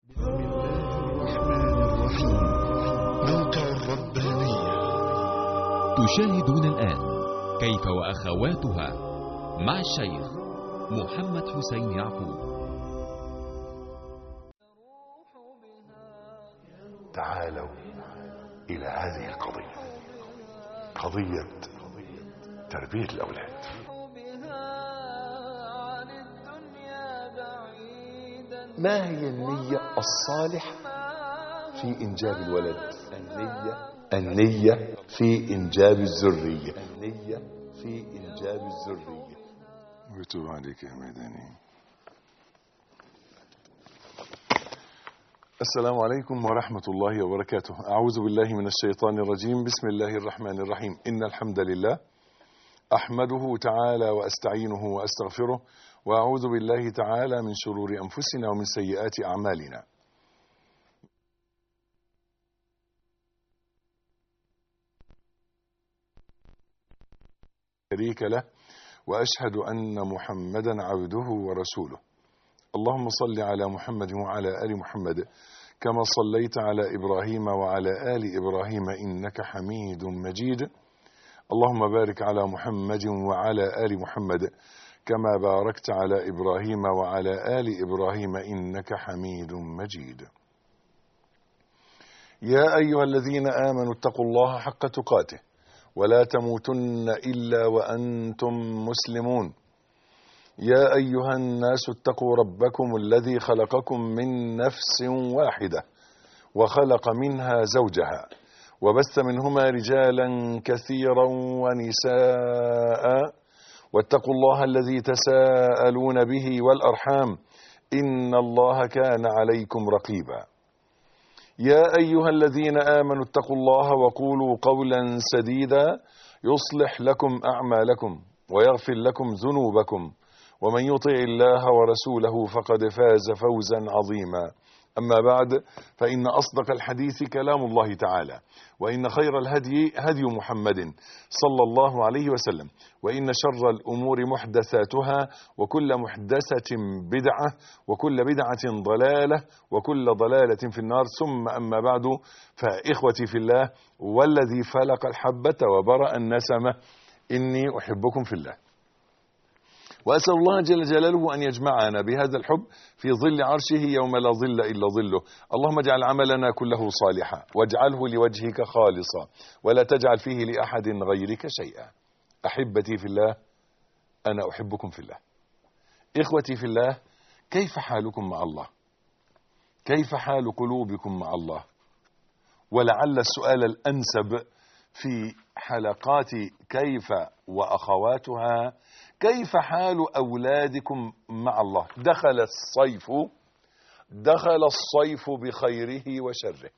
بسم الله الرحمن الرحيم. موقع الربانية. تشاهدون الآن كيف وأخواتها مع الشيخ محمد حسين يعقوب. تعالوا إلى هذه القضية، قضية تربية الأولاد. ما هي النية الصالحة في إنجاب الولد؟ النية في إنجاب الذرية. النية في إنجاب الذرية. ويتوب عليك يا ميداني. السلام عليكم ورحمة الله وبركاته. أعوذ بالله من الشيطان الرجيم. بسم الله الرحمن الرحيم. إن الحمد لله أحمده تعالى وأستعينه وأستغفره، وأعوذ بالله تعالى من شرور أنفسنا ومن سيئات أعمالنا. شريك له، وأشهد أن محمدا عبده ورسوله. اللهم صل على محمد وعلى آل محمد كما صليت على إبراهيم وعلى آل إبراهيم إنك حميد مجيد. اللهم بارك على محمد وعلى آل محمد كما باركت على إبراهيم وعلى آل إبراهيم إنك حميد مجيد. يا أيها الذين آمنوا اتقوا الله حق تقاته ولا تموتن إلا وأنتم مسلمون. يا أيها الناس اتقوا ربكم الذي خلقكم من نفس واحدة وخلق منها زوجها وبث منهما رجالا كثيرا ونساء، واتقوا الله الذي تساءلون به والأرحام إن الله كان عليكم رقيبا. يا أيها الذين آمنوا اتقوا الله وقولوا قولا سديدا يصلح لكم أعمالكم ويغفر لكم ذنوبكم، ومن يطع الله ورسوله فقد فاز فوزا عظيما. أما بعد، فإن أصدق الحديث كلام الله تعالى، وإن خير الهدي هدي محمد صلى الله عليه وسلم، وإن شر الأمور محدثاتها، وكل محدثة بدعة، وكل بدعة ضلالة، وكل ضلالة في النار. ثم أما بعد، فإخوتي في الله والذي فلق الحبة وبرأ النسمة، إني أحبكم في الله، وأسأل الله جل جلاله أن يجمعنا بهذا الحب في ظل عرشه يوم لا ظل إلا ظله. اللهم اجعل عملنا كله صالحا واجعله لوجهك خالصا ولا تجعل فيه لأحد غيرك شيئا. أحبتي في الله، أنا أحبكم في الله. إخوتي في الله، كيف حالكم مع الله؟ كيف حال قلوبكم مع الله؟ ولعل السؤال الأنسب في حلقات كيف وأخواتها: كيف حال أولادكم مع الله؟ دخل الصيف بخيره وشره،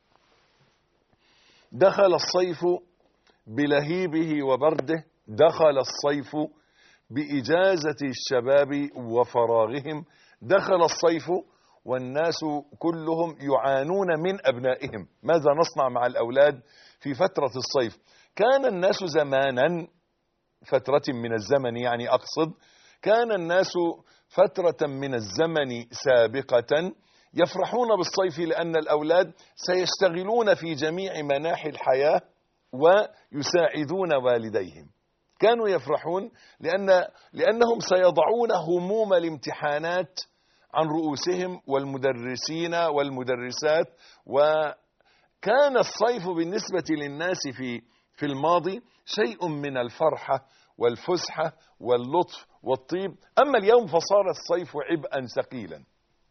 دخل الصيف بلهيبه وبرده، دخل الصيف بإجازة الشباب وفراغهم، دخل الصيف والناس كلهم يعانون من أبنائهم. ماذا نصنع مع الأولاد في فترة الصيف؟ كان الناس زمانا، فترة من الزمن يعني أقصد، كان الناس فترة من الزمن سابقة يفرحون بالصيف لأن الأولاد سيشتغلون في جميع مناحي الحياة ويساعدون والديهم. كانوا يفرحون لأنهم سيضعون هموم الامتحانات عن رؤوسهم، والمدرسين والمدرسات. وكان الصيف بالنسبة للناس في الماضي شيء من الفرحة والفسحة واللطف والطيب. أما اليوم فصار الصيف عبئا ثقيلا،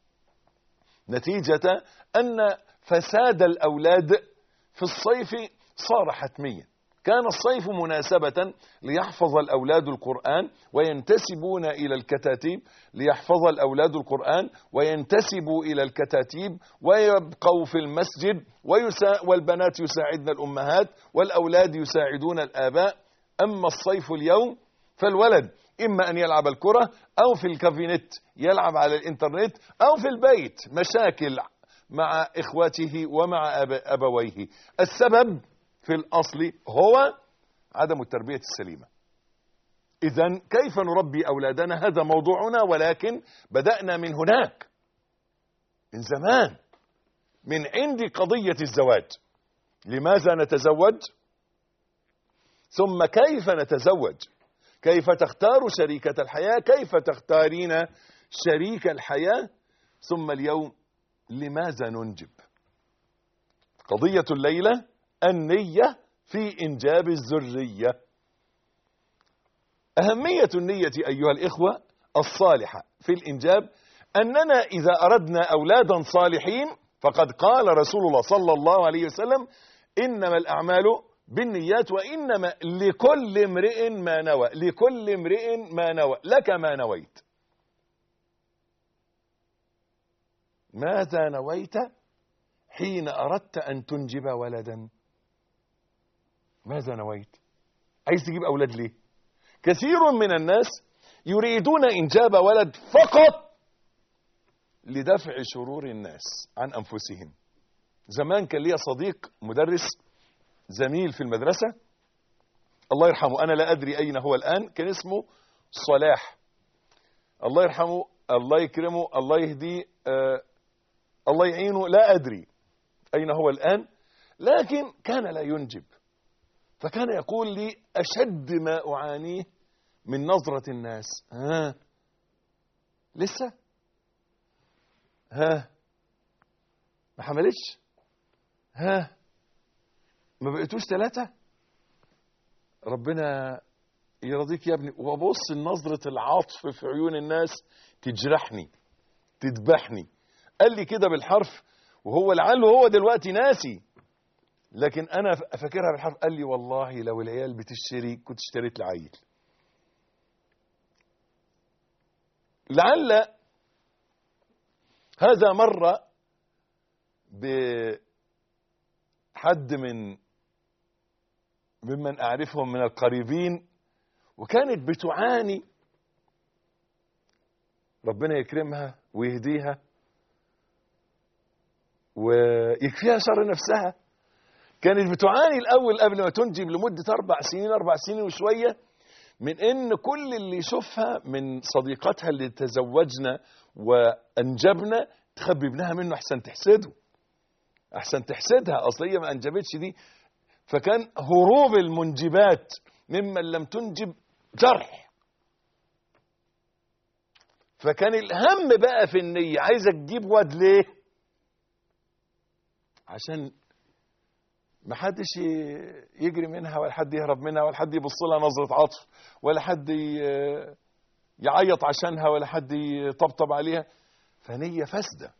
نتيجة أن فساد الأولاد في الصيف صار حتميا. كان الصيف مناسبة ليحفظ الأولاد القرآن وينتسبون إلى الكتاتيب، ليحفظ الأولاد القرآن وينتسبوا إلى الكتاتيب ويبقوا في المسجد، والبنات يساعدن الأمهات والأولاد يساعدون الآباء. أما الصيف اليوم فالولد إما أن يلعب الكرة، أو في الكافينت يلعب على الإنترنت، أو في البيت مشاكل مع إخواته ومع أبويه. السبب في الأصل هو عدم التربية السليمة. إذن كيف نربي أولادنا؟ هذا موضوعنا، ولكن بدأنا من هناك، من زمان. من عندي قضية الزواج. لماذا نتزوج؟ ثم كيف نتزوج؟ كيف تختار شريكة الحياة؟ كيف تختارين شريك الحياة؟ ثم اليوم لماذا ننجب؟ قضية الليلة النية في إنجاب الذرية. أهمية النية أيها الإخوة الصالحة في الإنجاب أننا إذا أردنا أولادا صالحين فقد قال رسول الله صلى الله عليه وسلم إنما الأعمال بالنيات وإنما لكل امرئ ما نوى. لكل امرئ ما نوى. لك ما نويت. ماذا نويت حين أردت أن تنجب ولدا؟ ماذا نويت؟ عايز تجيب أولاد ليه؟ كثير من الناس يريدون إنجاب ولد فقط لدفع شرور الناس عن أنفسهم. زمان كان لي صديق مدرس زميل في المدرسة الله يرحمه، أنا لا أدري أين هو الآن، كان اسمه صلاح الله يرحمه، الله يكرمه، الله يهديه، الله يعينه، لا أدري أين هو الآن، لكن كان لا ينجب. فكان يقول لي أشد ما أعانيه من نظرة الناس. لسه ما حملتش، ما بقيتوش 3. ربنا يرضيك يا ابني. وابص لنظرة العطف في عيون الناس تجرحني تذبحني. قال لي كده بالحرف، وهو لعله هو دلوقتي ناسي، لكن انا فاكرها بالحرف. قال لي والله لو العيال بتشتري كنت اشتريت لعيل. لعل هذا مر بحد ممن أعرفهم من القريبين، وكانت بتعاني، ربنا يكرمها ويهديها ويكفيها شر نفسها. كانت بتعاني الأول قبل ما تنجب لمدة 4 سنين 4 سنين وشوية من إن كل اللي يشوفها من صديقاتها اللي تزوجنا وأنجبنا تخبي ابنها منه أحسن تحسده، أحسن تحسدها، أصل هي ما أنجبتش دي. فكان هروب المنجبات ممن لم تنجب جرح. فكان الهم بقى في النية، عايزك تجيب واد ليه؟ عشان ما حدش يجري منها، ولا حد يهرب منها، ولا حد يبص لها نظرة عطف، ولا حد يعيط عشانها، ولا حد يطبطب عليها. فنية فاسدة.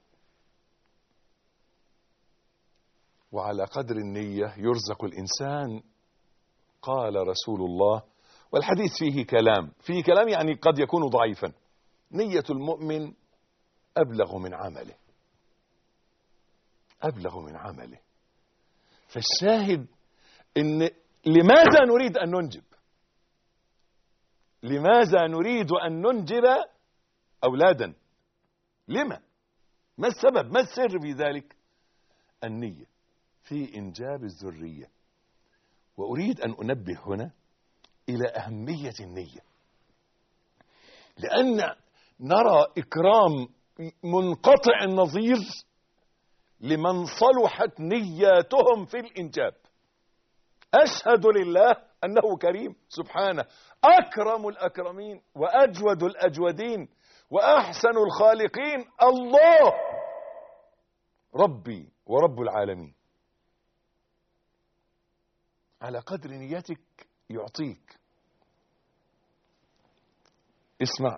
وعلى قدر النية يرزق الإنسان. قال رسول الله، والحديث فيه كلام يعني قد يكون ضعيفا: نية المؤمن أبلغ من عمله. أبلغ من عمله. فالشاهد إن لماذا نريد أن ننجب؟ لماذا نريد أن ننجب أولادا؟ لما؟ ما السبب؟ ما السر في ذلك؟ النية في إنجاب الذرية. وأريد أن أنبه هنا إلى أهمية النية، لأن نرى إكرام منقطع النظير لمن صلحت نياتهم في الإنجاب. أشهد لله أنه كريم سبحانه، أكرم الأكرمين وأجود الأجودين وأحسن الخالقين، الله ربي ورب العالمين. على قدر نيتك يعطيك. اسمع،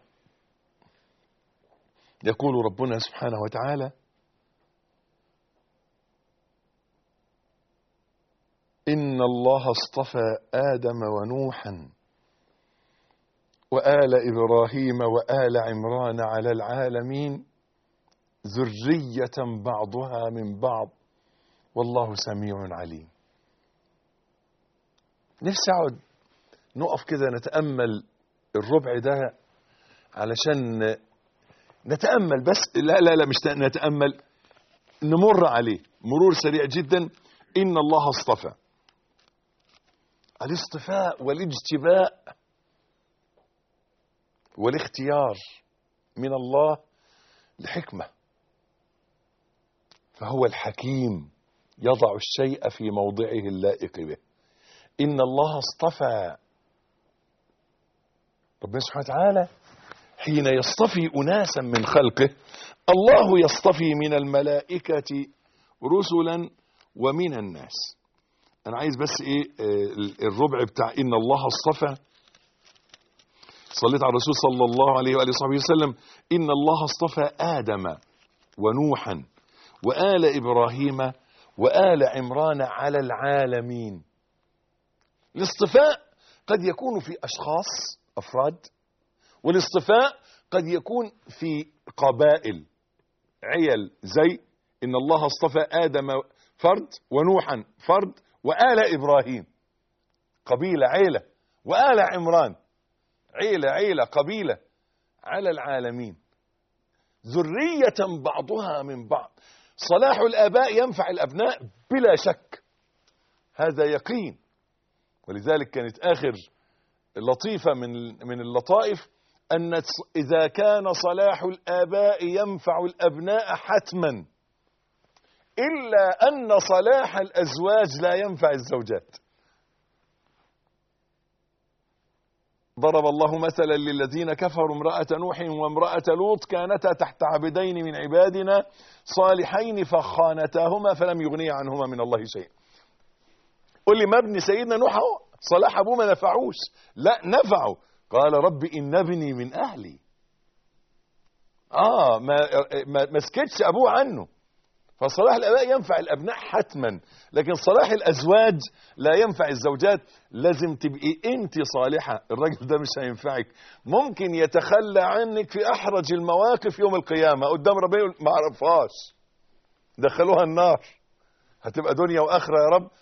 يقول ربنا سبحانه وتعالى: إن الله اصطفى آدم ونوحا وآل إبراهيم وآل عمران على العالمين ذرية بعضها من بعض والله سميع عليم. نفسي أقعد نقف كده نتأمل الربع ده علشان نتأمل، بس لا مش نتأمل، نمر عليه مرور سريع جدا. إن الله اصطفى. الاصطفاء والاجتباء والاختيار من الله لحكمة. فهو الحكيم يضع الشيء في موضعه اللائق به. إن الله اصطفى، ربنا سبحانه وتعالى حين يصطفي أناسا من خلقه، الله يصطفي من الملائكة رسلا ومن الناس. أنا عايز بس الربع بتاع إن الله اصطفى. صليت على الرسول صلى الله عليه وآله وصحبه وسلم. إن الله اصطفى آدم ونوحا وآل إبراهيم وآل عمران على العالمين. الاصطفاء قد يكون في أشخاص أفراد، والاصطفاء قد يكون في قبائل عيل، زي إن الله اصطفى آدم فرد ونوحا فرد وآل إبراهيم قبيلة عيلة، وآل عمران عيلة قبيلة على العالمين، ذرية بعضها من بعض. صلاح الآباء ينفع الأبناء بلا شك، هذا يقين. ولذلك كانت آخر لطيفة من اللطائف أن إذا كان صلاح الآباء ينفع الأبناء حتما، إلا أن صلاح الأزواج لا ينفع الزوجات. ضرب الله مثلا للذين كفروا امرأة نوح وامرأة لوط كانتا تحت عبدين من عبادنا صالحين فخانتاهما فلم يغنيا عنهما من الله شيئا. قل لي ما ابن سيدنا نوح اهو صلاح ابوه ما نفعوش، لا نفعه. قال رب إن ابني من أهلي. ما سكتش أبوه عنه. فصلاح الآباء ينفع الأبناء حتما، لكن صلاح الأزواج لا ينفع الزوجات. لازم تبقي أنت صالحة، الراجل ده مش هينفعك. ممكن يتخلى عنك في أحرج المواقف يوم القيامة قدام ربنا يقول ما عرفهاش، دخلوها النار، هتبقى دنيا وآخرة يا رب.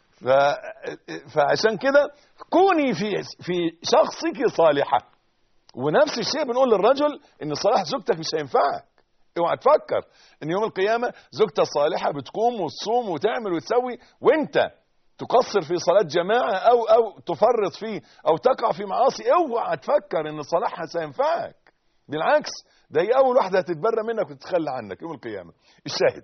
فعشان كده كوني في شخصك صالحة. ونفس الشيء بنقول للرجل ان صلاح زوجتك مش هينفعك. اوعى تفكر ان يوم القيامة زوجتك صالحة بتقوم وتصوم وتعمل وتسوي وانت تقصر في صلاة جماعة او تفرط فيه او تقع في معاصي. اوعى تفكر ان صلاحها سينفعك، بالعكس ده هي اول واحدة هتتبرى منك وتتخلى عنك يوم القيامة. الشاهد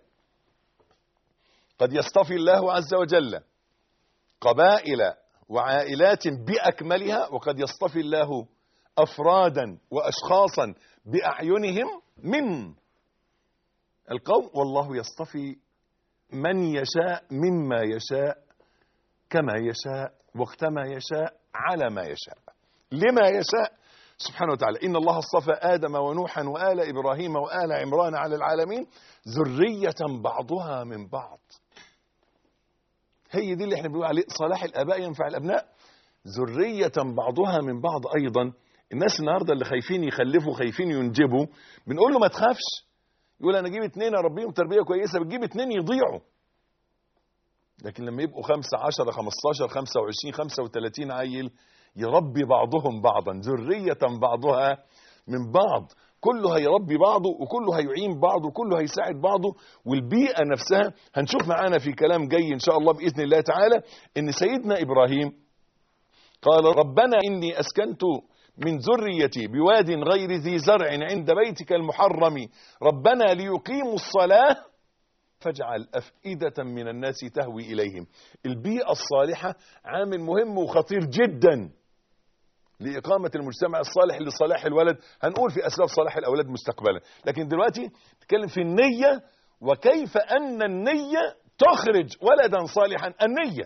قد يصطفي الله عز وجل قبائل وعائلات بأكملها، وقد يصطفي الله أفرادا وأشخاصا بأعينهم من القوم. والله يصطفي من يشاء مما يشاء كما يشاء وقتما يشاء على ما يشاء لما يشاء سبحانه وتعالى. إن الله اصطفى آدم ونوحا وآل إبراهيم وآل عمران على العالمين ذرية بعضها من بعض. هي دي اللي احنا بنقول عليه صلاح الآباء ينفع الأبناء، ذرية بعضها من بعض. أيضا الناس النهاردة اللي خايفين يخلفوا خايفين ينجبوا، بنقول له ما تخافش، يقول أنا أجيب 2 أربيهم تربية كويسة، بتجيب 2 يضيعوا. لكن لما يبقوا 5 10 15 25 35 عيل يربي بعضهم بعضا، ذرية بعضها من بعض، كله هيربي بعضه وكله هيعين بعضه وكله هيساعد بعضه. والبيئة نفسها هنشوف معانا في كلام جاي إن شاء الله بإذن الله تعالى إن سيدنا إبراهيم قال ربنا إني أسكنت من ذريتي بواد غير ذي زرع عند بيتك المحرم ربنا ليقيموا الصلاة فاجعل أفئدة من الناس تهوي إليهم. البيئة الصالحة عامل مهم وخطير جدا لإقامة المجتمع الصالح لصلاح الولد. هنقول في أسباب صلاح الأولاد مستقبلا، لكن دلوقتي نتكلم في النية وكيف أن النية تخرج ولدا صالحا.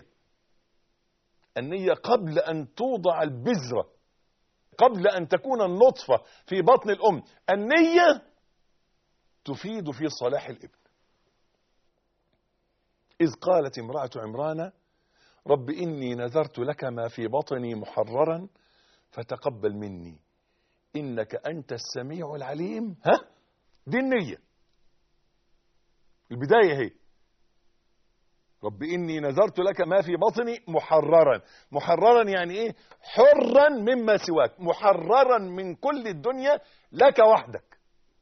النية قبل أن توضع البذرة، قبل أن تكون النطفة في بطن الأم، النية تفيد في صلاح الابن. إذ قالت امرأة عمران رب إني نذرت لك ما في بطني محررا فتقبل مني إنك أنت السميع العليم. دي النية، البداية هي رب إني نذرت لك ما في بطني محررا. محررا يعني إيه؟ حرا مما سواك، محررا من كل الدنيا لك وحدك،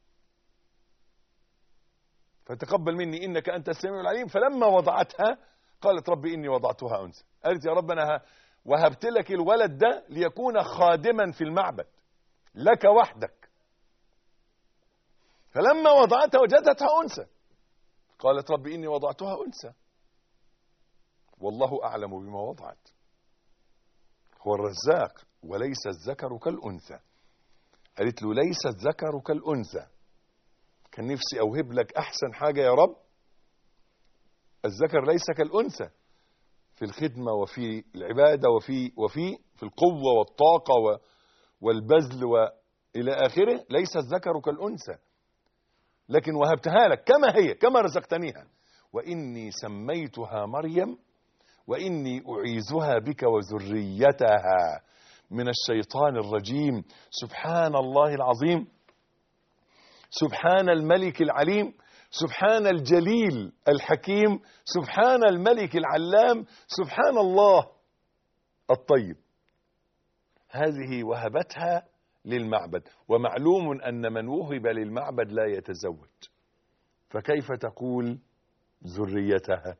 فتقبل مني إنك أنت السميع العليم. فلما وضعتها قالت رب إني وضعتها أنثى. قالت يا رب أنا وهبت لك الولد ده ليكون خادما في المعبد لك وحدك. فلما وضعتها وجدتها أنثى قالت رب إني وضعتها أنثى والله أعلم بما وضعت. هو الرزاق وليس الذكر كالأنثى. قالت له ليس الذكر كالأنثى، كان نفسي أوهب لك أحسن حاجة يا رب. الذكر ليس كالأنثى في الخدمة وفي العبادة وفي القوة والطاقة والبذل وإلى آخره. ليس الذكر كالأنثى، لكن وهبتها لك كما هي، كما رزقتنيها. وإني سميتها مريم وإني أعيذها بك وذريتها من الشيطان الرجيم. سبحان الله العظيم، سبحان الملك العليم، سبحان الجليل الحكيم، سبحان الملك العلام، سبحان الله الطيب. هذه وهبتها للمعبد، ومعلوم أن من وهب للمعبد لا يتزوج، فكيف تقول ذريتها؟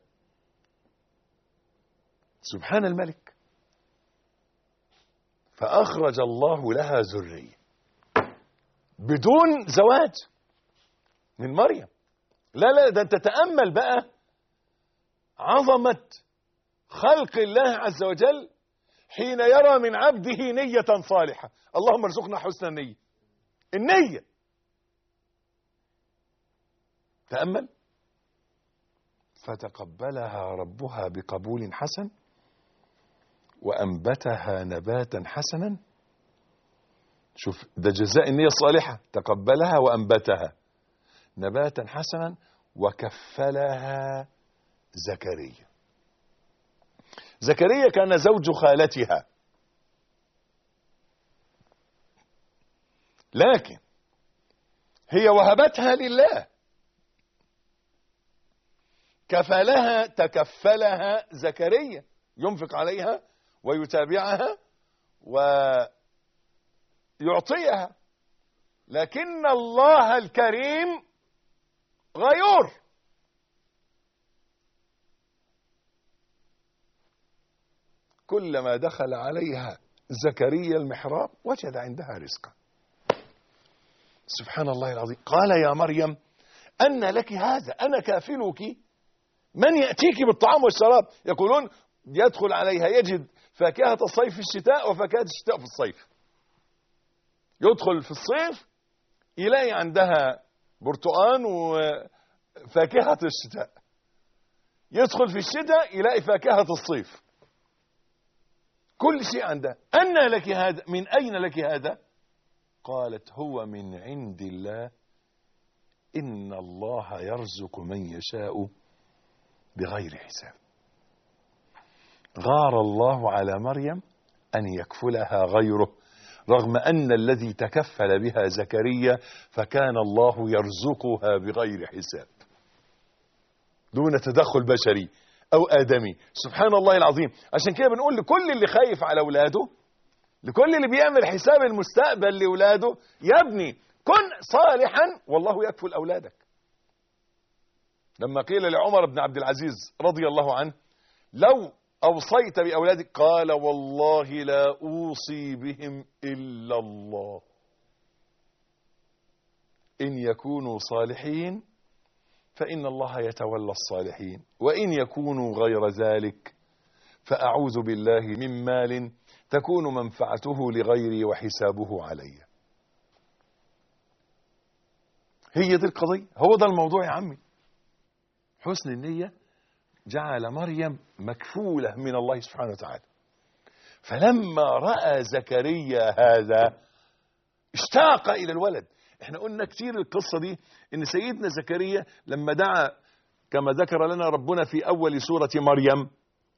سبحان الملك. فأخرج الله لها ذرية بدون زواج من مريم. لا ده انت تتأمل بقى عظمة خلق الله عز وجل حين يرى من عبده نية صالحة. اللهم ارزقنا حسن النية. النية تأمل. فتقبلها ربها بقبول حسن وأنبتها نباتا حسنا. شوف ده جزاء النية الصالحة، تقبلها وأنبتها نباتا حسنا وكفلها زكريا. زكريا كان زوج خالتها، لكن هي وهبتها لله، كفلها تكفلها زكريا، ينفق عليها ويتابعها ويعطيها. لكن الله الكريم غيور. كلما دخل عليها زكريا المحراب وجد عندها رزقا. سبحان الله العظيم. قال يا مريم أن لك هذا، أنا كافلك، من يأتيك بالطعام والشراب؟ يقولون يدخل عليها يجد فاكهة الصيف في الشتاء وفاكهة الشتاء في الصيف. يدخل في الصيف يلاقي عندها برتقان وفاكهة الشتاء، يدخل في الشتاء يلاقي فاكهة الصيف، كل شيء عندها. أن لك هذا؟ من أين لك هذا؟ قالت هو من عند الله، إن الله يرزق من يشاء بغير حساب. غار الله على مريم أن يكفلها غيره، رغم أن الذي تكفل بها زكريا، فكان الله يرزقها بغير حساب دون تدخل بشري أو آدمي. سبحان الله العظيم. عشان كده بنقول لكل اللي خايف على أولاده، لكل اللي بيعمل حساب المستقبل لأولاده، يا ابني كن صالحا والله يكفل أولادك. لما قيل لعمر بن عبد العزيز رضي الله عنه لو أوصيت بأولادك، قال والله لا أوصي بهم إلا الله، إن يكونوا صالحين فإن الله يتولى الصالحين، وإن يكونوا غير ذلك فأعوذ بالله من مال تكون منفعته لغيري وحسابه علي. هي دي القضية، هو ده الموضوع يا عمي. حسن النية جعل مريم مكفولة من الله سبحانه وتعالى. فلما رأى زكريا هذا اشتاق إلى الولد. احنا قلنا كتير القصة دي، ان سيدنا زكريا لما دعا كما ذكر لنا ربنا في أول سورة مريم،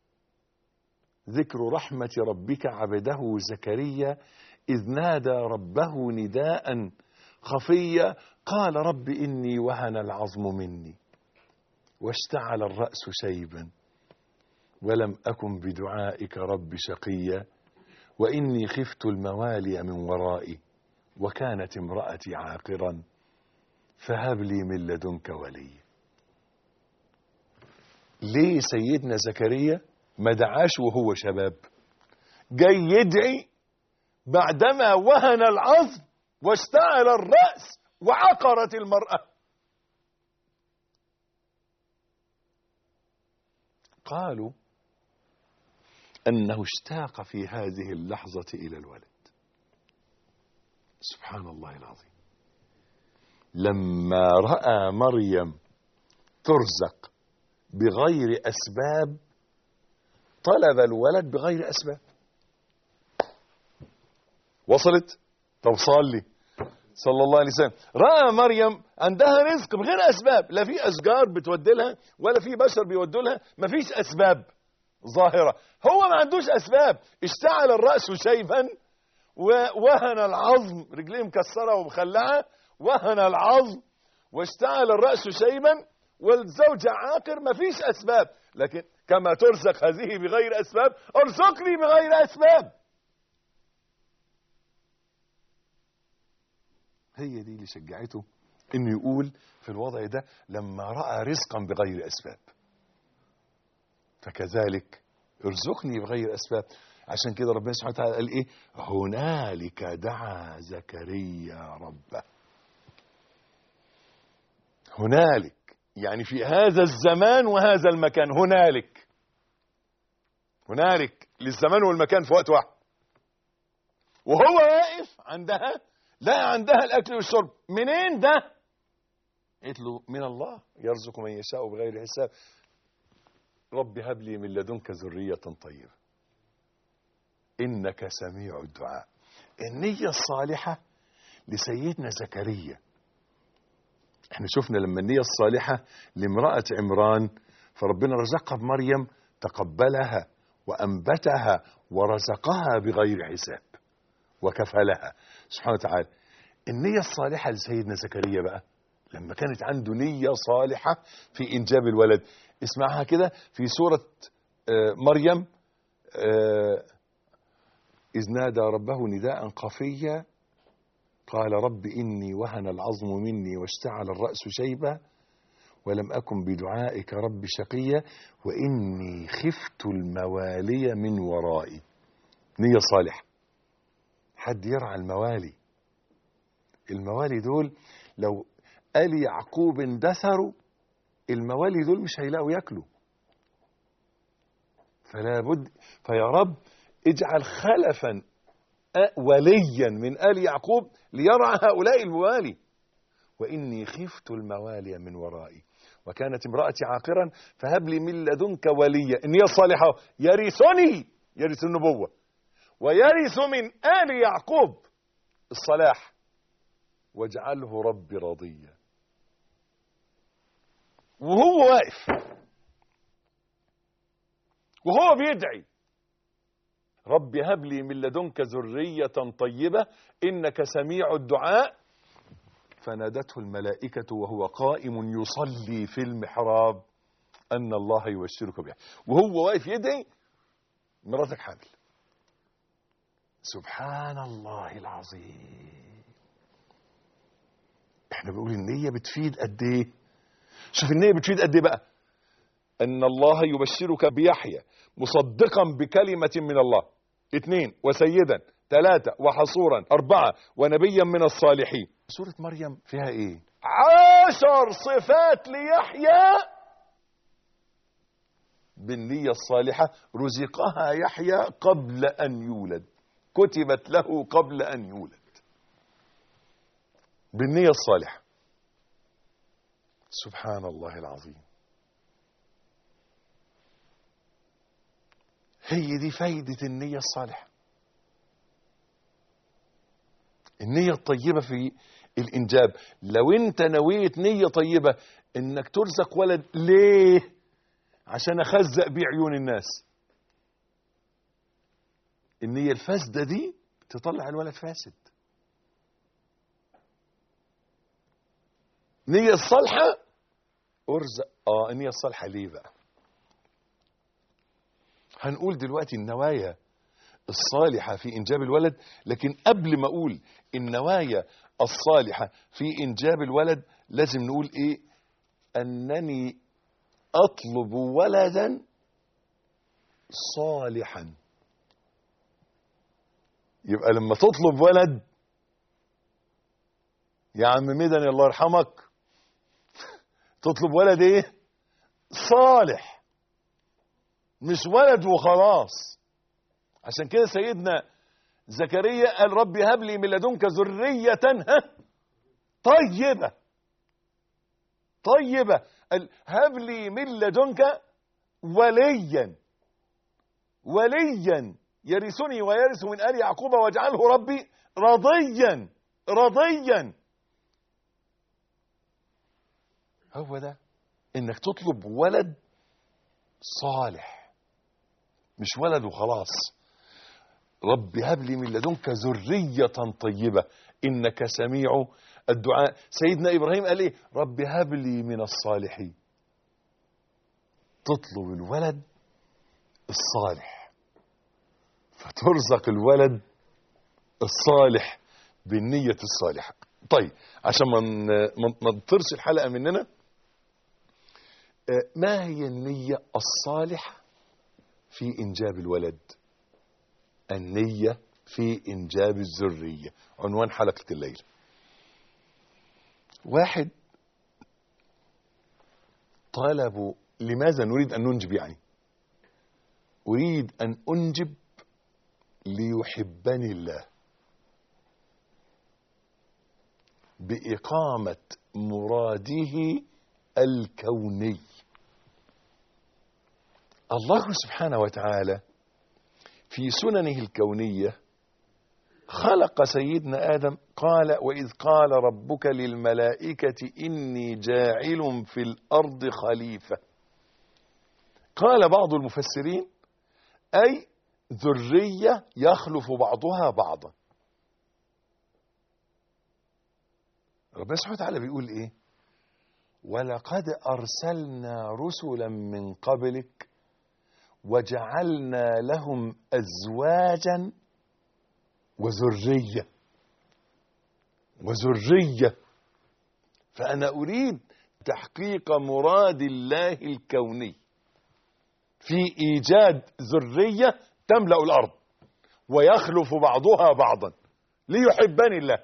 ذكر رحمة ربك عبده زكريا إذ نادى ربه نداء خفيا قال رب إني وهن العظم مني واشتعل الرأس شيبا ولم أكن بدعائك رب شقيا وإني خفت الموالي من ورائي وكانت امرأتي عاقرا فهب لي من لدنك وليا. ليه سيدنا زكريا ما دعاش وهو شباب؟ جاي يدعي بعدما وهن العظم واشتعل الرأس وعقرت المرأة. قالوا أنه اشتاق في هذه اللحظة إلى الولد. سبحان الله العظيم. لما رأى مريم ترزق بغير أسباب طلب الولد بغير أسباب. وصلت؟ طب صلي صلى الله عليه وسلم. رأى مريم عندها رزق بغير أسباب، لا في أشجار بتودلها ولا في بشر بيودلها، ما فيش أسباب ظاهرة. هو ما عندوش أسباب، اشتعل الرأس شيبا ووهن العظم، رجليه مكسرة ومخلعة، وهن العظم واشتعل الرأس شيبا والزوجة عاقر، ما فيش أسباب. لكن كما ترزق هذه بغير أسباب ارزقني بغير أسباب. هي دي اللي شجعته انه يقول في الوضع ده لما رأى رزقا بغير أسباب. فكذلك ارزقني بغير أسباب. عشان كده ربنا سبحانه وتعالى قال ايه؟ هنالك دعا زكريا ربه. هنالك يعني في هذا الزمان وهذا المكان. هنالك للزمان والمكان في وقت واحد. وهو واقف عندها، لا عندها الأكل والشرب. منين ده؟ قلت له من الله يرزق من يشاء بغير حساب. رب هب لي من لدنك ذرية طيبة إنك سميع الدعاء. النية الصالحة لسيدنا زكريا. احنا شفنا لما النية الصالحة لامرأة عمران فربنا رزقها بمريم، تقبلها وأنبتها ورزقها بغير حساب وكفلها سبحانه وتعالى. النية الصالحة لسيدنا زكريا بقى لما كانت عنده نية صالحة في إنجاب الولد. اسمعها كده في سورة مريم. إذ نادى ربه نداء خفيا قال رب إني وهن العظم مني واشتعل الرأس شيبا ولم أكن بدعائك رب شقيا وإني خفت الموالي من ورائي. نية صالحة. حد يرعى الموالي. الموالي دول لو آل يعقوب اندثروا الموالي دول مش هيلاقوا ياكلوا. فلا بد فيا رب اجعل خلفا وليا من آل يعقوب ليرعى هؤلاء الموالي. وإني خفت الموالي من ورائي وكانت امرأتي عاقرا فهب لي من لدنك وليا. النية الصالحة يرثني، يرث النبوة ويرث من آل يعقوب الصلاح واجعله ربي رضيا. وهو واقف وهو بيدعي رب هب لي من لدنك ذرية طيبة إنك سميع الدعاء. فنادته الملائكة وهو قائم يصلي في المحراب أن الله يبشرك بها. وهو واقف يدعي مراتك حامل. سبحان الله العظيم. احنا بنقول النية بتفيد قد ايه. شوف النية بتفيد قد ايه بقى. أن الله يبشرك بيحيى مصدقا بكلمة من الله 2 وسيدا 3 وحصورا 4 ونبيا من الصالحين. سورة مريم فيها ايه؟ 10 صفات ليحيى بالنية الصالحة. رزقها يحيى قبل أن يولد، كتبت له قبل أن يولد بالنية الصالحة. سبحان الله العظيم. هي دي فايدة النية الصالحة. النية الطيبة في الإنجاب. لو أنت نويت نية طيبة إنك ترزق ولد، ليه؟ عشان أخزق بيه عيون الناس. النية الفاسدة دي تطلع الولد فاسد. النية الصالحة أرزق. النية الصالحة ليه بقى؟ هنقول دلوقتي النوايا الصالحة في إنجاب الولد. لكن قبل ما أقول النوايا الصالحة في إنجاب الولد لازم نقول إيه؟ أنني أطلب ولدا صالحا. يبقى لما تطلب ولد يا عم مدني الله يرحمك، تطلب ولد إيه؟ صالح. مش ولد وخلاص. عشان كده سيدنا زكريا قال رب هب لي من لدنك ذرية طيبة. طيبة. قال هب لي من لدنك وليا يرثني ويرث من آل يعقوب واجعله ربي رضيا. هو ده انك تطلب ولد صالح، مش ولد وخلاص. رب هب لي من لدنك ذرية طيبة انك سميع الدعاء. سيدنا ابراهيم قال ايه؟ رب هب لي من الصالحين. تطلب الولد الصالح فترزق الولد الصالح بالنية الصالحة. طيب عشان ما نطرش الحلقة مننا، ما هي النية الصالحة في إنجاب الولد؟ النية في إنجاب الذرية عنوان حلقة الليلة. واحد طلبوا لماذا نريد أن ننجب؟ يعني أريد أن أنجب ليحبني الله بإقامة مراده الكوني. الله سبحانه وتعالى في سننه الكونية خلق سيدنا آدم. قال وإذ قال ربك للملائكة إني جاعل في الأرض خليفة. قال بعض المفسرين أي ذرية يخلف بعضها بعضا. ربنا سبحانه وتعالى بيقول إيه؟ ولقد أرسلنا رسلا من قبلك وجعلنا لهم أزواجا وذرية. فأنا أريد تحقيق مراد الله الكوني في إيجاد ذرية تملأ الأرض ويخلف بعضها بعضا ليحبني الله.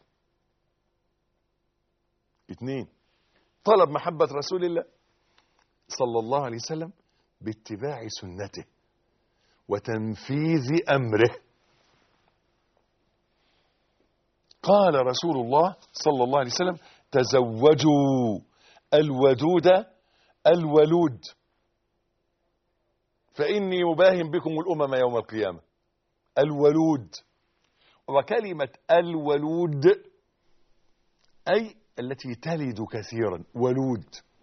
2 طلب محبة رسول الله صلى الله عليه وسلم باتباع سنته وتنفيذ أمره. قال رسول الله صلى الله عليه وسلم تزوجوا الودود الولود فإني مباهم بكم الأمم يوم القيامة. الولود، وكلمة الولود أي التي تلد كثيرا. ولود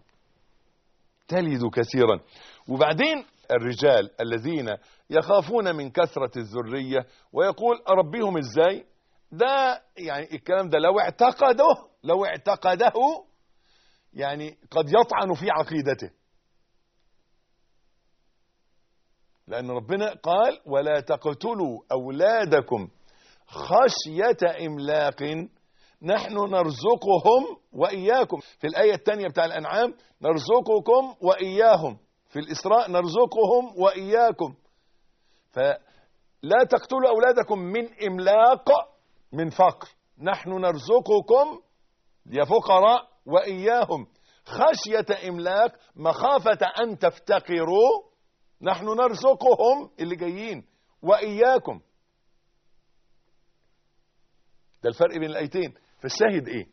تلد كثيرا. وبعدين الرجال الذين يخافون من كثرة الذرية ويقول أربيهم إزاي؟ ده يعني الكلام ده لو اعتقده يعني قد يطعن في عقيدته، لأن ربنا قال ولا تقتلوا أولادكم خشية إملاق نحن نرزقهم وإياكم. في الآية الثانية بتاع الأنعام نرزقكم وإياهم. في الإسراء نرزقهم وإياكم. فلا تقتلوا أولادكم من إملاق، من فقر. نحن نرزقكم يا فقراء وإياهم. خشية إملاق مخافة أن تفتقروا. نحن نرزقهم اللي جايين وإياكم. ده الفرق بين الآيتين. فالشاهد إيه؟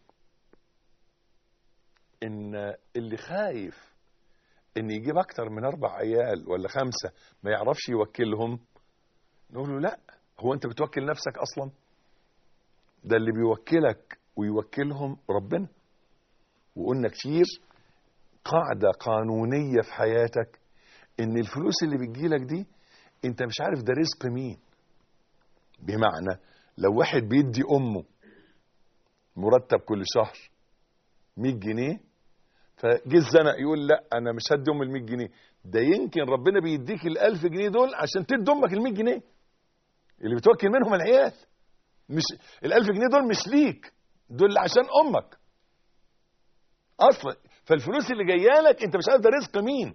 إن اللي خايف إن يجيب أكتر من 4 عيال ولا 5 ما يعرفش يوكلهم، نقول له لا، هو أنت بتوكل نفسك أصلا؟ ده اللي بيوكلك ويوكلهم ربنا. وقلنا كتير قاعدة قانونية في حياتك إن الفلوس اللي بتجيلك دي أنت مش عارف ده رزق مين. بمعنى لو واحد بيدي أمه مرتب كل شهر 100 جنيه فجه الزنق يقول لا أنا مش هدي أم 100 جنيه، ده يمكن ربنا بيديك 1000 جنيه دول عشان تدي أمك 100 جنيه اللي بتوكل منهم العيال. مش 1000 جنيه دول مش ليك، دول عشان أمك أصلا. فالفلوس اللي جايه لك أنت مش عارف ده رزق مين.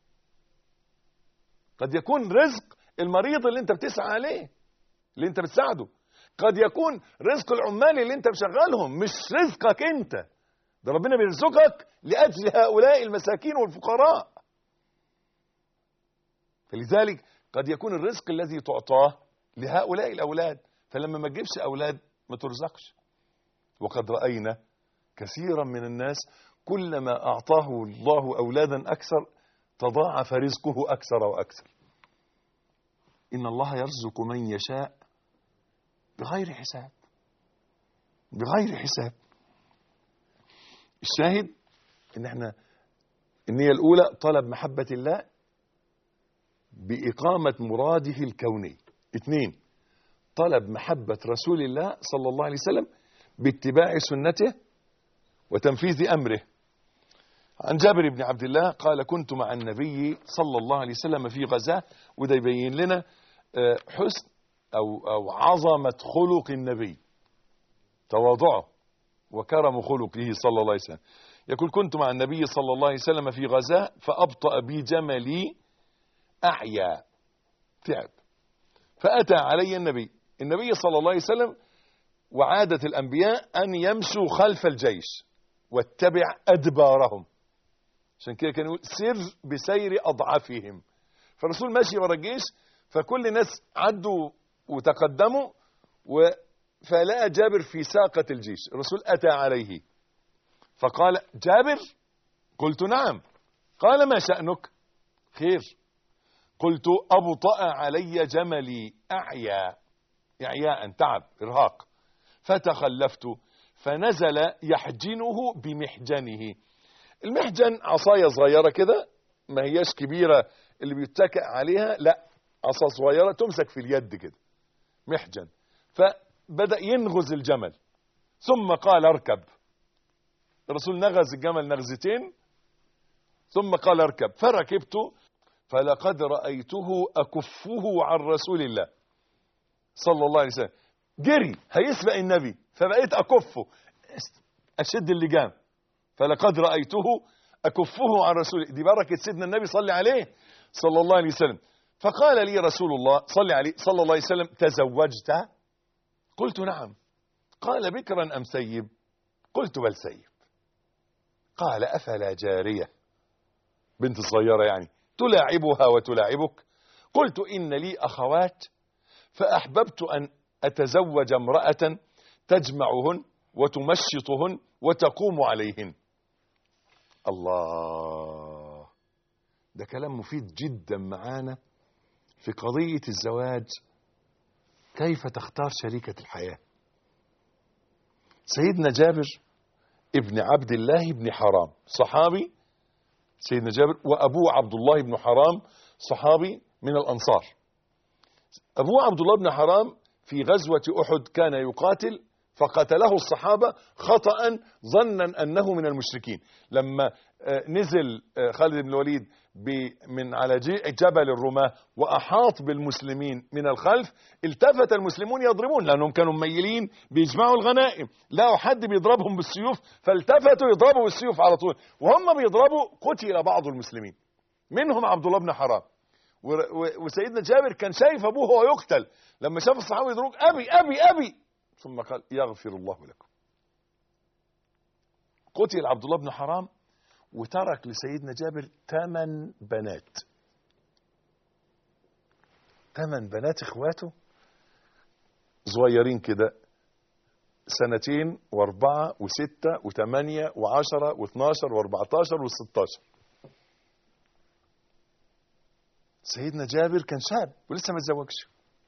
قد يكون رزق المريض اللي أنت بتسعى عليه، اللي أنت بتساعده. قد يكون رزق العمال اللي أنت مشغلهم، مش رزقك أنت. ده ربنا بيرزقك لأجل هؤلاء المساكين والفقراء. فلذلك قد يكون الرزق الذي تعطاه لهؤلاء الأولاد، فلما ما تجيبش أولاد ما ترزقش. وقد رأينا كثيرا من الناس كلما أعطاه الله أولادا أكثر تضاعف رزقه أكثر وأكثر. إن الله يرزق من يشاء بغير حساب، بغير حساب. الشاهد إن احنا النية الأولى طلب محبة الله بإقامة مراده الكوني. 2 طلب محبة رسول الله صلى الله عليه وسلم باتباع سنته وتنفيذ أمره. عن جابر بن عبد الله قال كنت مع النبي صلى الله عليه وسلم في غزاة، وده يبين لنا حسن أو عظمة خلق النبي، تواضعه وكرم خلقه صلى الله عليه وسلم. يقول كنت مع النبي صلى الله عليه وسلم في غزاة فأبطأ بي جملي أعيا، تعب، فأتى علي النبي صلى الله عليه وسلم، وعادة الأنبياء أن يمشوا خلف الجيش واتبع أدبارهم، عشان كده كانوا سر بسير أضعافهم. فالرسول ماشي ورا الجيش، فكل الناس عدوا وتقدموا، فلقى جابر في ساقة الجيش. الرسول أتى عليه فقال جابر؟ قلت نعم. قال ما شأنك؟ خير. قلت أبطأ علي جملي أعيا، إعياء تعب إرهاق، فتخلفت فنزل يحجنه بمحجنه. المحجن عصاية صغيرة كده، ما هياش كبيرة اللي بيتكأ عليها، لا عصا صغيرة تمسك في اليد كده، محجن. فبدأ ينغز الجمل، ثم قال اركب. الرسول نغز الجمل نغزتين ثم قال اركب، فركبت فلقد رأيته أكفه عن رسول الله صلى الله عليه وسلم. جري هيسبق النبي، فبقيت أكفه، أشد اللجام. فلقد رأيته أكفه عن رسول الله، دي بركة سيدنا النبي صلى عليه صلى الله عليه وسلم. فقال لي رسول الله صلى عليه صلى الله عليه وسلم تزوجت؟ قلت نعم. قال بكرا أم سيب؟ قلت بل سيب. قال أفلا جارية، بنت صغيرة يعني، تلاعبها وتلاعبك؟ قلت إن لي أخوات فأحببت أن أتزوج امرأة تجمعهن وتمشطهن وتقوم عليهن. الله، ده كلام مفيد جدا معانا في قضية الزواج، كيف تختار شريكة الحياة. سيدنا جابر ابن عبد الله بن حرام صحابي، سيدنا جابر، وأبوه عبد الله بن حرام صحابي من الأنصار. أبوه عبد الله بن حرام في غزوة أحد كان يقاتل، فقتله الصحابة خطأ ظنا أنه من المشركين. لما نزل خالد بن الوليد من على جبل الرماة وأحاط بالمسلمين من الخلف، التفت المسلمون يضربون لأنهم كانوا مميلين بيجمعوا الغنائم، لقوا حد بيضربهم بالسيوف فالتفتوا يضربوا بالسيوف على طول، وهم بيضربوا قتل بعض المسلمين منهم عبد الله بن حرام. وسيدنا جابر كان شايف أبوه هو يقتل، لما شاف الصحابة يضربوك أبي أبي أبي، ثم قال يغفر الله لكم. قتل عبد الله بن حرام وترك لسيدنا جابر 8 بنات، 8 بنات اخواته صغيرين كده، 2 و4 و6 و8 و10 و12 و14 و16. سيدنا جابر كان شاب ولسه ما اتزوجش،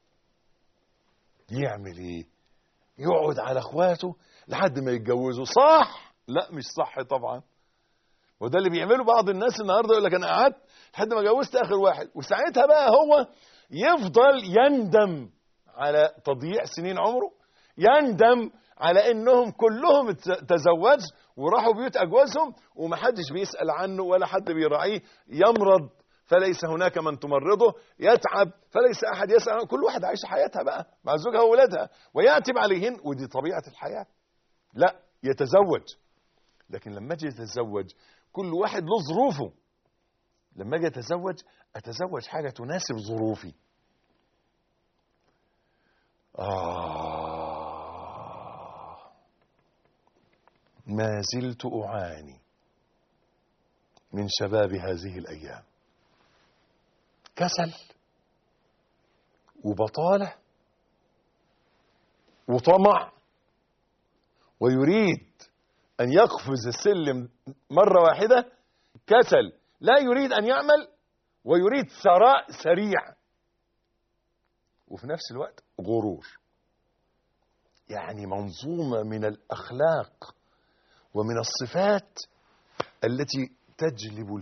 يعمل ايه؟ يقعد على اخواته لحد ما يتجوزوا. صح؟ لا مش صح طبعا، وده اللي بيعمله بعض الناس النهارده، يقول لك انا قعدت لحد ما جوزت اخر واحد، وساعتها بقى هو يفضل يندم على تضييع سنين عمره، يندم على انهم كلهم تزوجوا وراحوا بيوت اجوازهم ومحدش بيسأل عنه ولا حد بيراعيه، يمرض فليس هناك من تمرضه، يتعب فليس احد يسأل عنه، كل واحد عايش حياتها بقى مع زوجها واولادها ويعتب عليهن، ودي طبيعة الحياة. لا، يتزوج، لكن لما اجي اتزوج كل واحد له ظروفه. لما اجي اتزوج حاجة تناسب ظروفي. ما زلت أعاني من شباب هذه الأيام. كسل وبطالة وطمع، ويريد أن يقفز السلم مرة واحدة. كسل، لا يريد أن يعمل، ويريد ثراء سريع، وفي نفس الوقت غرور. يعني منظومة من الأخلاق ومن الصفات التي تجلب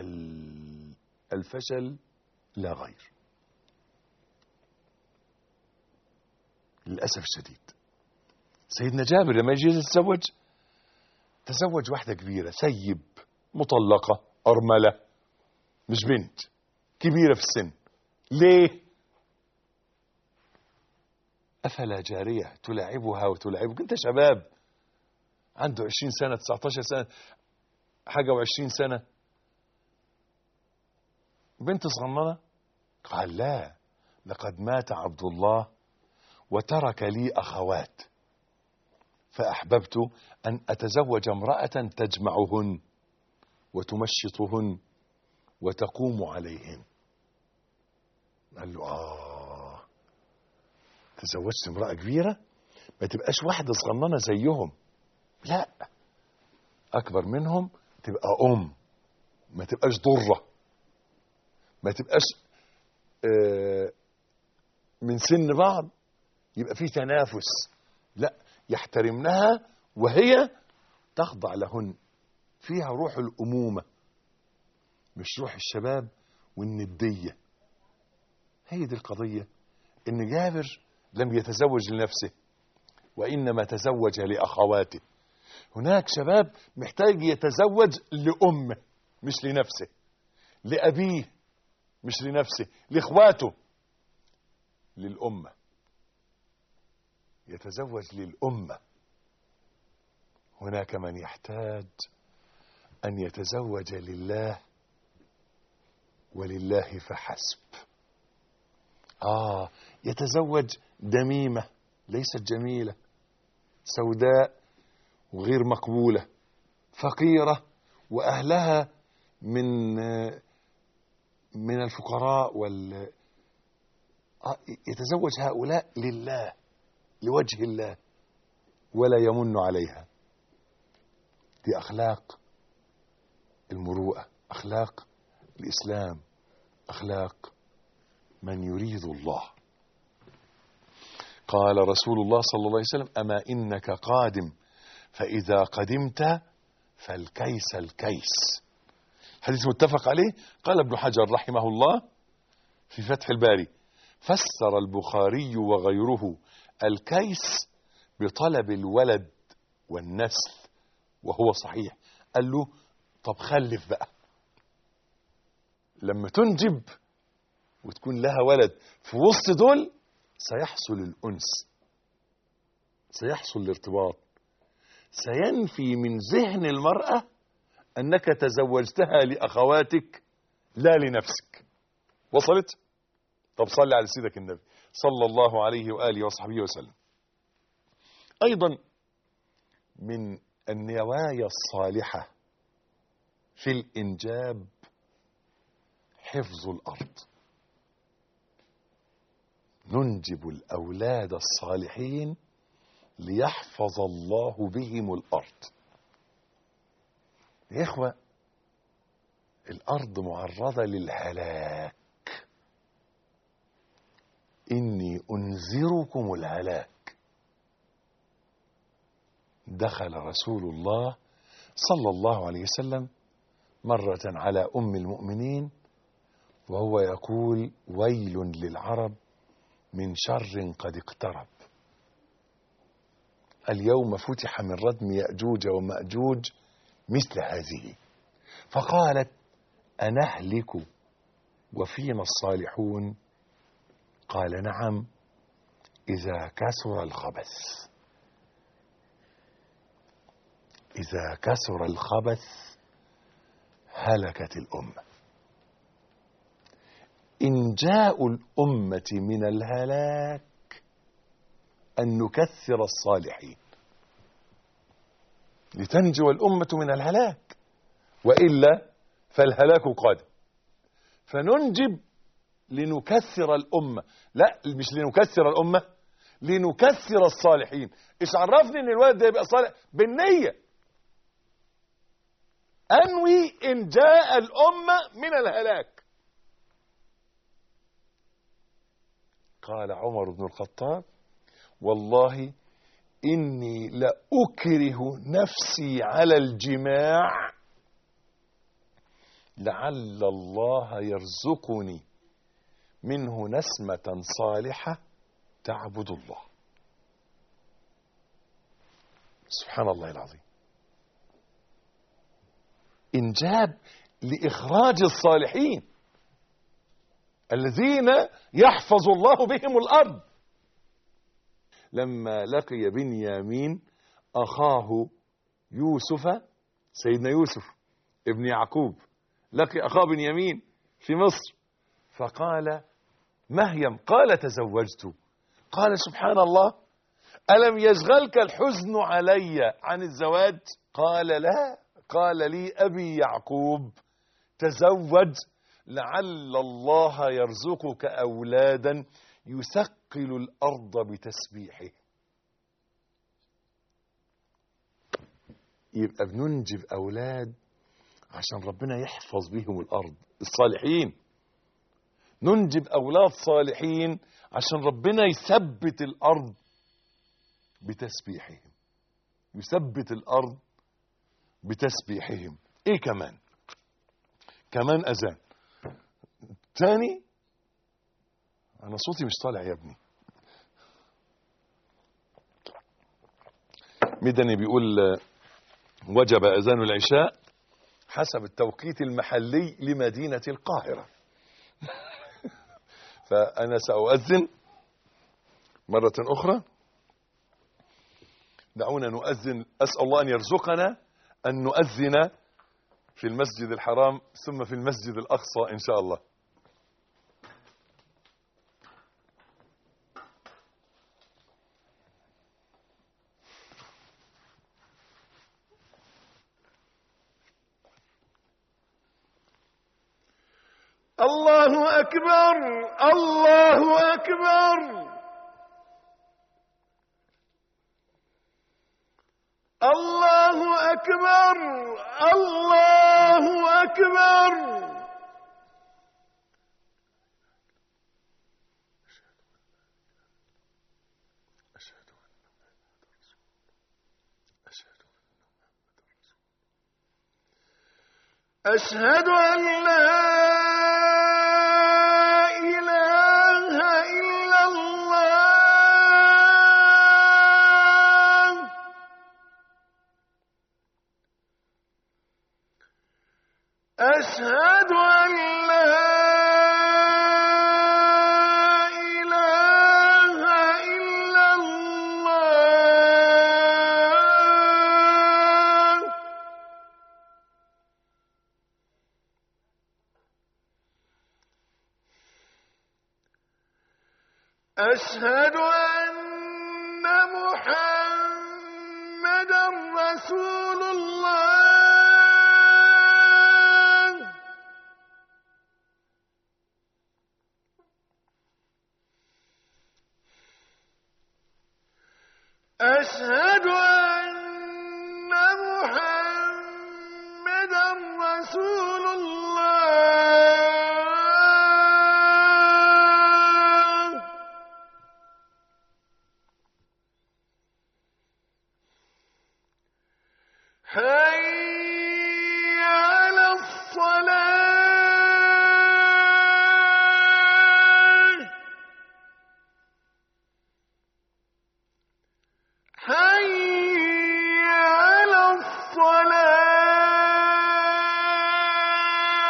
الفشل لا غير. للأسف الشديد سيدنا جابر لما يجي يتزوج، تزوج واحدة كبيرة، سيب، مطلقة، أرملة، مش بنت، كبيرة في السن. ليه؟ أفلا جارية تلاعبها وتلاعبك؟ أنت شباب عنده 20 سنة 19 سنة حاجة و20 سنة، بنت صغننة. قال لا، لقد مات عبد الله وترك لي أخوات، فأحببت أن أتزوج امرأة تجمعهن وتمشطهن وتقوم عليهن. قال له تزوجت امرأة كبيرة، ما تبقاش واحدة صغننة زيهم، لا، أكبر منهم، تبقى ما تبقاش ضرة، ما تبقاش من سن بعض يبقى فيه تنافس، لا، يحترمنها وهي تخضع لهن، فيها روح الأمومة مش روح الشباب والندية. هي دي القضية. إن جابر لم يتزوج لنفسه، وإنما تزوج لأخواته. هناك شباب محتاج يتزوج لأمه مش لنفسه، لأبيه مش لنفسه، لإخواته، للأمة. يتزوج للأمة. هناك من يحتاج أن يتزوج لله ولله فحسب. يتزوج دميمة ليست جميلة، سوداء وغير مقبولة، فقيرة وأهلها من الفقراء يتزوج هؤلاء لله، لوجه الله، ولا يمن عليها. دي أخلاق المروءة، أخلاق الإسلام، أخلاق من يريد الله. قال رسول الله صلى الله عليه وسلم: أما إنك قادم، فإذا قدمت فالكيس الكيس. حديث متفق عليه. قال ابن حجر رحمه الله في فتح الباري: فسر البخاري وغيره الكيس بطلب الولد والنسل، وهو صحيح. قال له: طب خلف بقى، لما تنجب وتكون لها ولد في وسط دول سيحصل الأنس، سيحصل الارتباط، سينفي من ذهن المرأة أنك تزوجتها لأخواتك لا لنفسك. وصلت؟ طب صلي على سيدك النبي صلى الله عليه وآله وصحبه وسلم. أيضا من النوايا الصالحة في الإنجاب حفظ الأرض. ننجب الأولاد الصالحين ليحفظ الله بهم الأرض. يا إخوة، الأرض معرضة للهلاك. إني أنذركم الهلاك. دخل رسول الله صلى الله عليه وسلم مرة على أم المؤمنين وهو يقول: ويل للعرب من شر قد اقترب، اليوم فتح من ردم يأجوج ومأجوج مثل هذه. فقالت: أنهلك وفينا الصالحون؟ قال: نعم، إذا كثر الخبث. إذا كثر الخبث هلكت الأمة. إنجاء الأمة من الهلاك أن نكثر الصالحين لتنجو الأمة من الهلاك، وإلا فالهلاك قادم. فننجب لنكثر الأمة. لا، مش لنكثر الأمة، لنكثر الصالحين. إيش عرفني إن الولد ده يبقى صالح؟ بالنية. أنوي إنجاء الأمة من الهلاك. قال عمر بن الخطاب: والله إني لأكره نفسي على الجماع لعل الله يرزقني منه نسمة صالحة تعبد الله. سبحان الله العظيم. إنجاب لإخراج الصالحين الذين يحفظ الله بهم الأرض. لما لقي بنيامين أخاه يوسف، سيدنا يوسف ابن يعقوب لقي أخاه بنيامين في مصر، فقال: مهيم؟ قال: تزوجت. قال: سبحان الله، ألم يشغلك الحزن علي عن الزواج؟ قال: لا. قال: لي أبي يعقوب: تزوج لعل الله يرزقك أولادا يثقل الأرض بتسبيحه. يبقى بننجب أولاد عشان ربنا يحفظ بهم الأرض، الصالحين. ننجب أولاد صالحين عشان ربنا يثبت الأرض بتسبيحهم، يثبت الأرض بتسبيحهم. إيه كمان أذان تاني. أنا صوتي مش طالع يا ابني. مدني بيقول: وجب أذان العشاء حسب التوقيت المحلي لمدينة القاهرة. فأنا سأؤذن مرة أخرى. دعونا نؤذن. أسأل الله أن يرزقنا أن نؤذن في المسجد الحرام ثم في المسجد الأقصى إن شاء الله. الله أكبر، الله أكبر، الله أكبر، الله أكبر. أشهد أن لا إله إلا الله. أشهد أن لا إله إلا الله. أشهد أن محمدا رسول الله. أشهد أن محمدا رسول الله. حي على الصلاة. حي على الصلاة.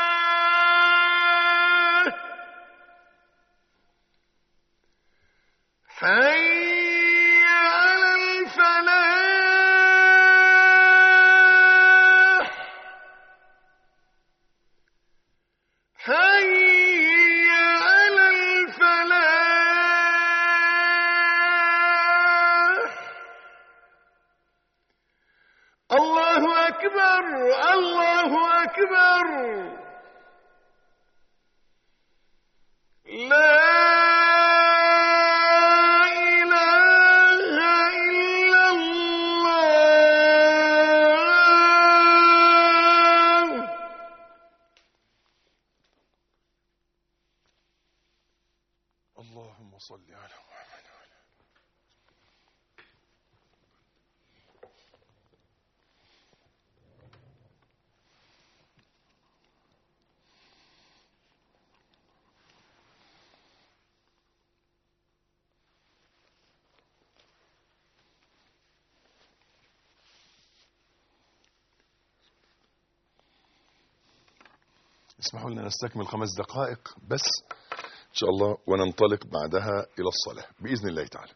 اللهم صل على محمد وعلى اسمحوا لنا نستكمل 5 دقائق بس إن شاء الله، وننطلق بعدها إلى الصلاة بإذن الله تعالى.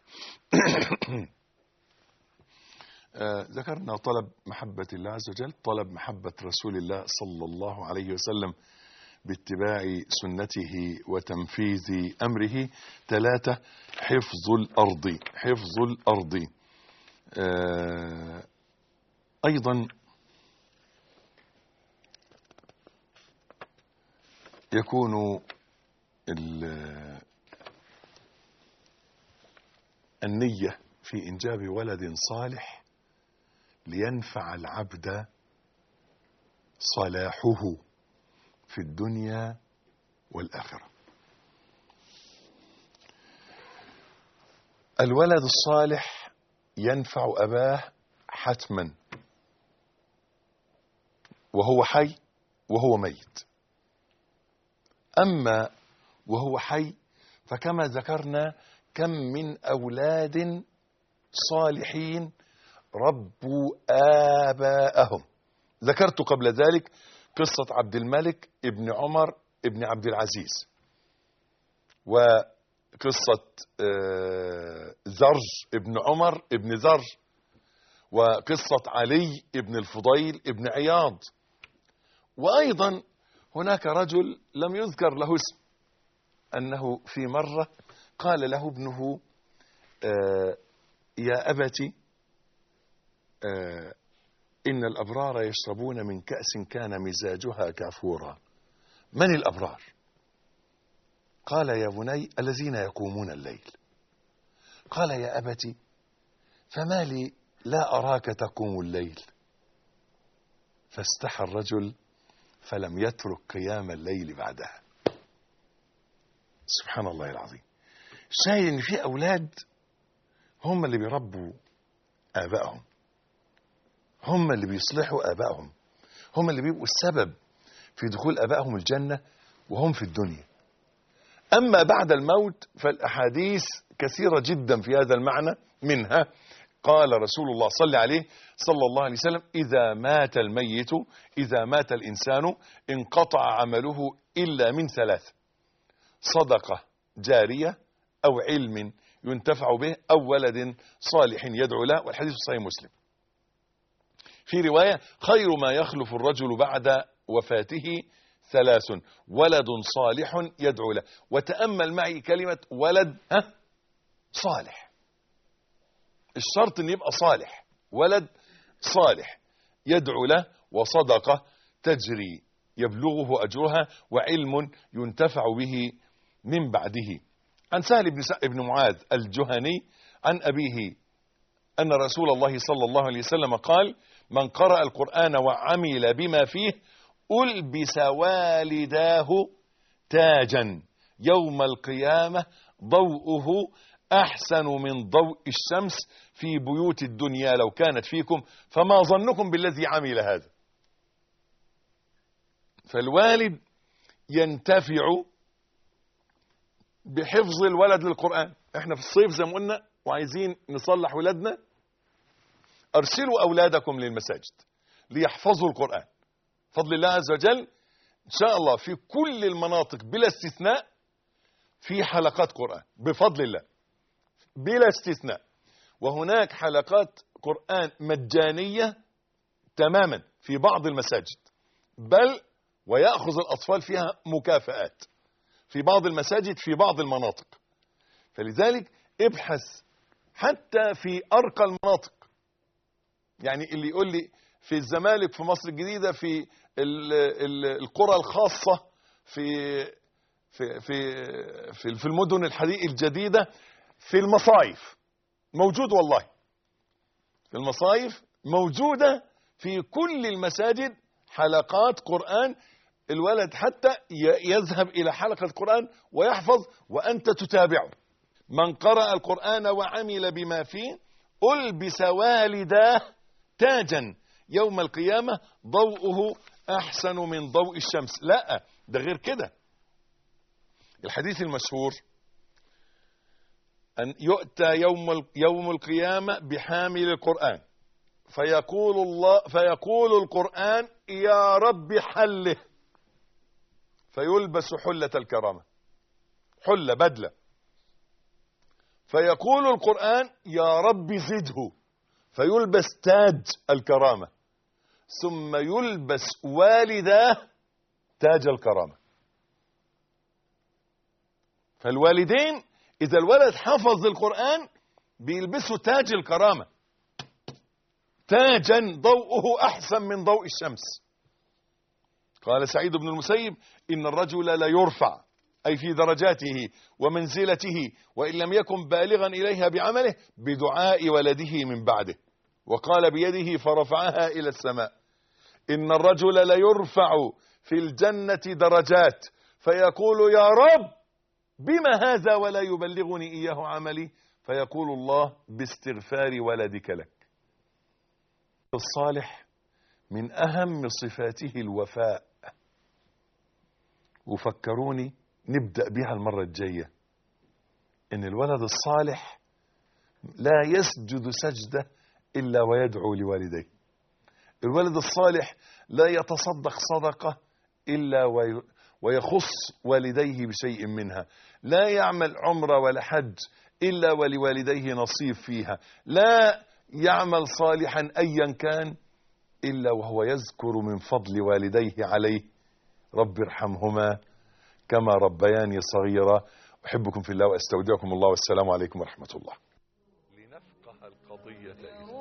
ذكرنا طلب محبة الله عز وجل، طلب محبة رسول الله صلى الله عليه وسلم باتباع سنته وتنفيذ أمره. 3 حفظ الأرض، حفظ الأرض. أيضا يكون النية في إنجاب ولد صالح لينفع العبد صلاحه في الدنيا والآخرة. الولد الصالح ينفع أباه حتما، وهو حي وهو ميت. أما وهو حي فكما ذكرنا كم من أولاد صالحين ربوا آباءهم. ذكرت قبل ذلك قصة عبد الملك ابن عمر ابن عبد العزيز، وقصة زرج ابن عمر ابن زرج، وقصة علي ابن الفضيل ابن عياض. وأيضا هناك رجل لم يذكر له اسم، أنه في مرة قال له ابنه يا أبت إن الأبرار يشربون من كأس كان مزاجها كافورا. من الأبرار؟ قال يا بني الذين يقومون الليل. قال يا أبت فما لي لا أراك تقوم الليل؟ فاستحى الرجل فلم يترك قيام الليل بعدها. سبحان الله العظيم. شايف ان في اولاد هم اللي بيربوا ابائهم، هم اللي بيصلحوا ابائهم، هم اللي بيبقوا السبب في دخول ابائهم الجنة وهم في الدنيا. اما بعد الموت فالاحاديث كثيرة جدا في هذا المعنى. منها قال رسول الله صلى عليه صلى الله عليه وسلم إذا مات الميت، إذا مات الإنسان انقطع عمله إلا من 3: صدقة جارية، أو علم ينتفع به، أو ولد صالح يدعو له. والحديث صحيح مسلم. في رواية خير ما يخلف الرجل بعد وفاته 3: ولد صالح يدعو له. وتأمل معي كلمة ولد صالح، الشرط ان يبقى صالح، ولد صالح يدعو له، وصدقة تجري يبلغه أجرها، وعلم ينتفع به من بعده. عن سهل بن معاذ الجهني عن أبيه أن رسول الله صلى الله عليه وسلم قال من قرأ القرآن وعمل بما فيه ألبس والداه تاجا يوم القيامة ضوءه أحسن من ضوء الشمس في بيوت الدنيا لو كانت فيكم، فما ظنكم بالذي عمل هذا. فالوالد ينتفع بحفظ الولد للقرآن. احنا في الصيف زي ما قلنا وعايزين نصلح ولادنا، ارسلوا أولادكم للمساجد ليحفظوا القرآن. فضل الله عز وجل إن شاء الله في كل المناطق بلا استثناء في حلقات قرآن بفضل الله بلا استثناء. وهناك حلقات قرآن مجانية تماما في بعض المساجد، بل ويأخذ الأطفال فيها مكافآت في بعض المساجد في بعض المناطق. فلذلك ابحث حتى في أرقى المناطق. يعني اللي يقول لي في الزمالك في مصر الجديدة في القرى الخاصة في في في في المدن الجديدة في المصايف موجود، والله في المصايف موجودة في كل المساجد حلقات قرآن الولد حتى يذهب إلى حلقة القرآن ويحفظ وأنت تتابعه. من قرأ القرآن وعمل بما فيه ألبس والداه تاجا يوم القيامة ضوءه أحسن من ضوء الشمس. لا، ده غير كده. الحديث المشهور أن يؤتى يوم القيامة بحامل القرآن فيقول القرآن يا رب حله، فيلبس حلة الكرامة، حلة بدلة. فيقول القرآن يا رب زده، فيلبس تاج الكرامة، ثم يلبس والداه تاج الكرامة. فالوالدين إذا الولد حفظ القرآن بيلبسوا تاج الكرامة، تاجا ضوءه أحسن من ضوء الشمس. قال سعيد بن المسيب إن الرجل لا يرفع، أي في درجاته ومنزلته، وإن لم يكن بالغا إليها بعمله، بدعاء ولده من بعده. وقال بيده فرفعها إلى السماء. إن الرجل لا يرفع في الجنة درجات فيقول يا رب بما هذا ولا يبلغني إياه عملي، فيقول الله باستغفار ولدك لك. الصالح من أهم صفاته الوفاء، وفكروني نبدأ بها المرة الجاية. إن الولد الصالح لا يسجد سجدة إلا ويدعو لوالديه. الولد الصالح لا يتصدق صدقة إلا ويخص والديه بشيء منها. لا يعمل عمرة ولا حج إلا ولوالديه نصيب فيها. لا يعمل صالحا أيا كان إلا وهو يذكر من فضل والديه عليه رب ارحمهما كما ربياني صغيرا. أحبكم في الله وأستودعكم الله، والسلام عليكم ورحمة الله. لنفقه القضية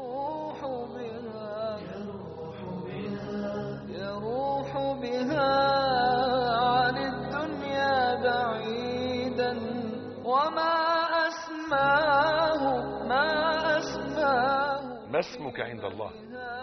يروح بها عن الدنيا بعيدا، وما أسماه ما اسمك عند الله؟